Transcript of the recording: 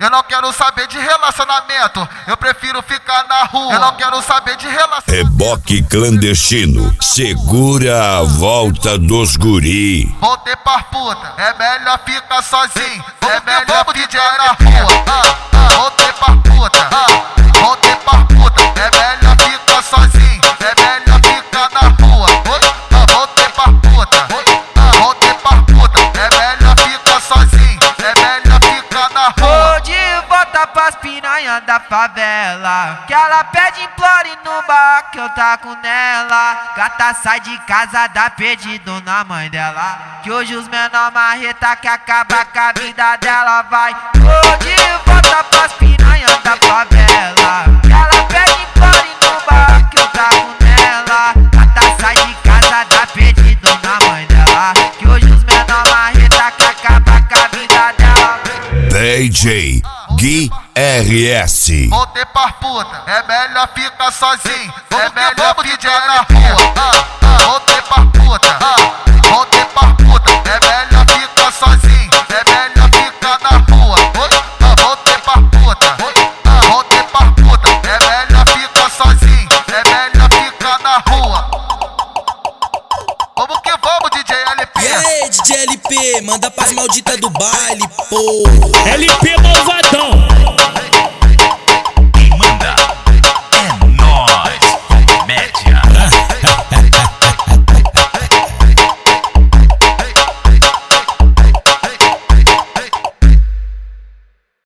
Eu não quero saber de relacionamento, eu prefiro ficar na rua. Eu não quero saber de relacionamento. Reboque clandestino, segura a volta dos guri. Voltei pra puta, é melhor ficar sozinho. É melhor DJ na rua. Voltei pra puta, voltei pra puta. É melhor ficar sozinho, é melhor ficar na rua. Voltei pra puta, voltei pra puta. É melhor ficar sozinho, é melhor ficar na rua. Vou de volta pras piranha da favela, que ela pede implore no bar que eu taco nela. Gata sai de casa, dá pedido na mãe dela, que hoje os menor marreta que acaba com a vida dela. Vai, vou de volta pras piranha da favela, que ela pede implore no bar que eu taco nela. Gata sai de casa, dá pedido na mãe dela, que hoje os menor marreta que acaba com a vida dela. DJ Gui RS. Voltei pra puta, é melhor ficar sozinho. É melhor DJ na rua. Voltei pra puta, voltei pra puta. É melhor ficar sozinho, é melhor ficar na rua. Voltei pra puta, voltei pra puta. É melhor ficar sozinho, é melhor ficar na rua. Vamos que vamos, DJ LP. E aí, DJ LP, manda pras malditas do baile, pô. LP malvadão.